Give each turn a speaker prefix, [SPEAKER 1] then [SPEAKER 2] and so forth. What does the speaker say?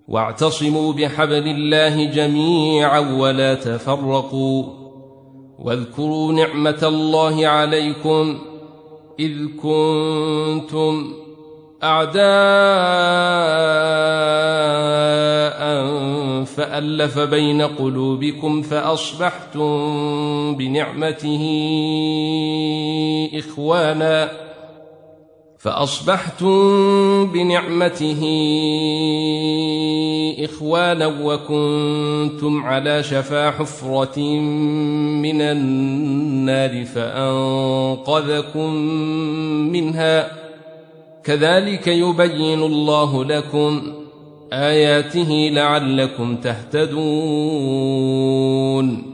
[SPEAKER 1] واعتصموا بحبل الله جميعا ولا تفرقوا واذكروا نعمة الله عليكم إذ كنتم أعداء فألف بين قلوبكم فأصبحتم بنعمته إخوانا وكنتم على شفا حفرة من النار فأنقذكم منها كذلك يبين الله لكم آياته لعلكم تهتدون